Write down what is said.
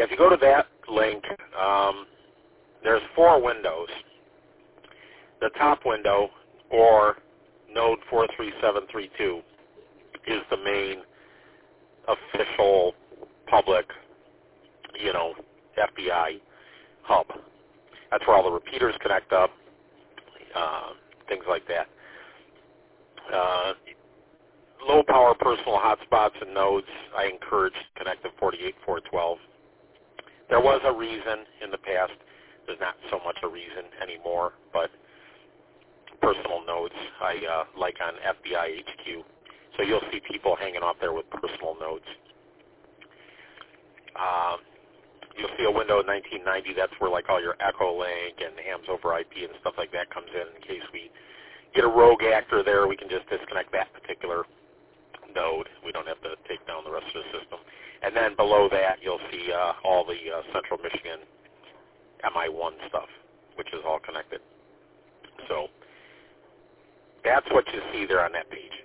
Yeah, if you go to that link, there's 4 windows. The top window, or node 43732, is the main official public, FBI hub. That's where all the repeaters connect up, things like that. Low power personal hotspots and nodes, I encourage to connect to 48412. There was a reason in the past. There's not so much a reason anymore, but personal nodes I like on FBI HQ. So you'll see people hanging off there with personal nodes. You'll see a window in 1990. That's where like all your Echolink and hams over IP and stuff like that comes in case we get a rogue actor there, we can just disconnect that particular node. We don't have to take down the rest of the system. And then below that, you'll see all the Central Michigan MI1 stuff, which is all connected. So that's what you see there on that page.